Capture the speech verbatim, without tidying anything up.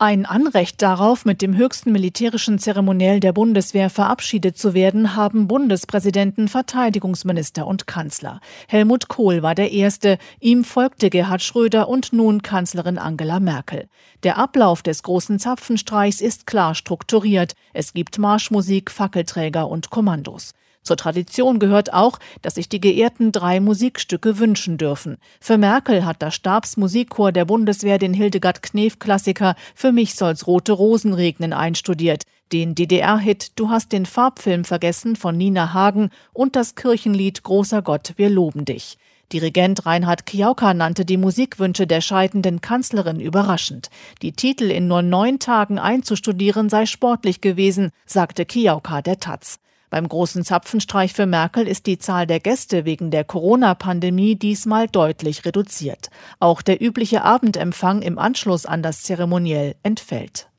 Ein Anrecht darauf, mit dem höchsten militärischen Zeremoniell der Bundeswehr verabschiedet zu werden, haben Bundespräsidenten, Verteidigungsminister und Kanzler. Helmut Kohl war der Erste, ihm folgte Gerhard Schröder und nun Kanzlerin Angela Merkel. Der Ablauf des großen Zapfenstreichs ist klar strukturiert. Es gibt Marschmusik, Fackelträger und Kommandos. Zur Tradition gehört auch, dass sich die Geehrten drei Musikstücke wünschen dürfen. Für Merkel hat das Stabsmusikchor der Bundeswehr den Hildegard-Knef-Klassiker »Für mich soll's rote Rosen regnen« einstudiert, den D D R-Hit »Du hast den Farbfilm vergessen« von Nina Hagen und das Kirchenlied »Großer Gott, wir loben dich«. Dirigent Reinhard Kjauka nannte die Musikwünsche der scheidenden Kanzlerin überraschend. Die Titel in nur neun Tagen einzustudieren sei sportlich gewesen, sagte Kjauka der Taz. Beim großen Zapfenstreich für Merkel ist die Zahl der Gäste wegen der Corona-Pandemie diesmal deutlich reduziert. Auch der übliche Abendempfang im Anschluss an das Zeremoniell entfällt.